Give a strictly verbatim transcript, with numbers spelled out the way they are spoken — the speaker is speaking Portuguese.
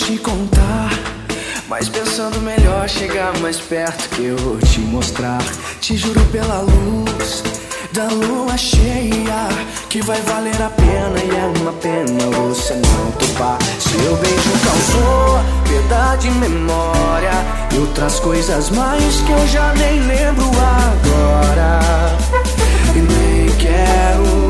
te contar, mas pensando melhor chegar mais perto que eu vou te mostrar. Te juro pela luz da lua cheia que vai valer a pena, e é uma pena você não topar. Seu beijo causou perda de memória e outras coisas mais que eu já nem lembro agora. E nem quero